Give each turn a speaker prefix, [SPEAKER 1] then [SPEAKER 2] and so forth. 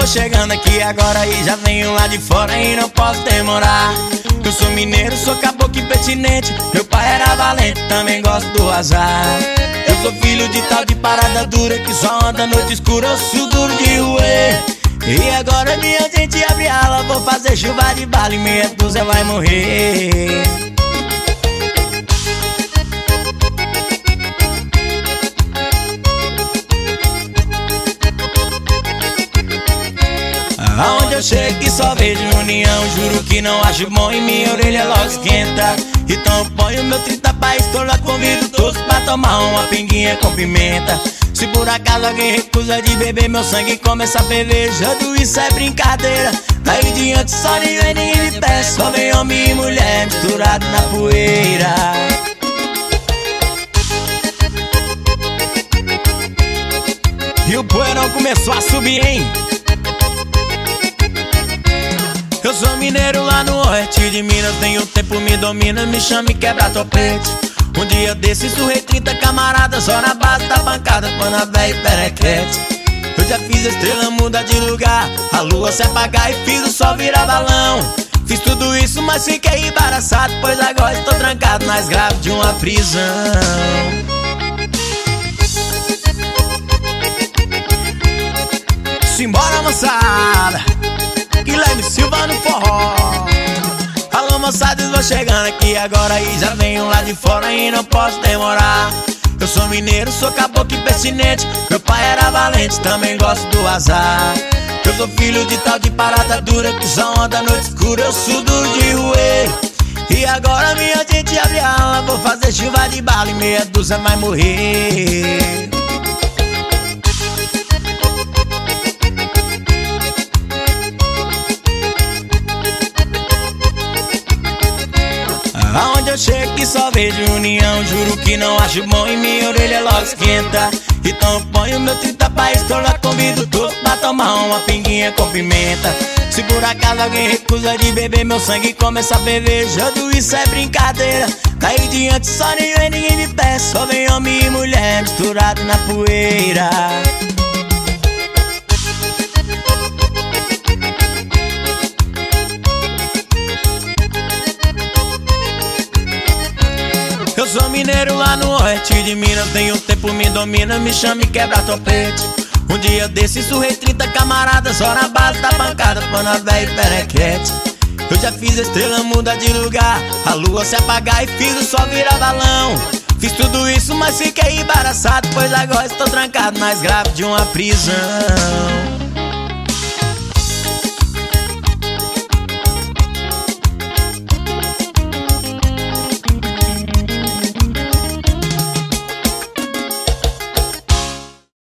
[SPEAKER 1] vou chegando aqui agora e já venho lá de fora e não posso demorar. Eu sou mineiro, sou caboclo e pertinente. Meu pai era valente, também gosto do azar. Eu sou filho de tal de parada dura que só anda noite escura, eu sou duro de roer. E agora minha gente abre ala, vou fazer chuva de bala e meia dúzia vai morrer. Aonde eu chego que só vejo união, juro que não acho bom e minha orelha logo esquenta. Então eu ponho meu 30 pra estourar, convido todos pra tomar uma pinguinha com pimenta. Se por acaso alguém recusa de beber meu sangue começa a ferver, tudo isso é brincadeira. Daí diante só ninguém me peça, só vem homem e mulher misturado na poeira. E o poeirão começou a subir, hein? Eu sou mineiro lá no oeste de Minas, tenho tempo, me domina, me chama e quebra topete. Um dia desses surrei 30 camaradas, só na base da bancada, pana velho e perequete. Eu já fiz a estrela mudar de lugar, a lua se apagar e fiz o sol virar balão. Fiz tudo isso, mas fiquei embaraçado, pois agora estou trancado nas graves de uma prisão. Simbora, moçada, Guilherme Silva no forró. Alô, moçada, vou chegando aqui agora e já venho lá de fora e não posso demorar. Eu sou mineiro, sou caboclo e pertinente. Meu pai era valente, também gosto do azar. Eu sou filho de tal de parada dura que só anda noite escura, eu sou duro de roer. E agora minha gente abre ala, vou fazer chuva de bala e meia dúzia vai morrer. Aonde eu chego que só vejo união, juro que não acho bom e minha orelha logo esquenta. Então eu ponho meu 30 pra estourar, convido todos pra tomar uma pinguinha com pimenta. Se por acaso alguém recusa de beber meu sangue começa a ferver, tudo isso é brincadeira. Daí diante só ninguém me peça, só vem homem e mulher misturado na poeira. Eu sou mineiro lá no oeste de Minas, tenho tempo, me domina, me chama e quebra topete. Um dia desses surrei 30 camaradas, só na base da bancada, pana velho e perequete. Eu já fiz a estrela mudar de lugar, a lua se apagar e fiz o sol virar balão. Fiz tudo isso, mas fiquei embaraçado, pois agora estou trancado nas graves de uma prisão.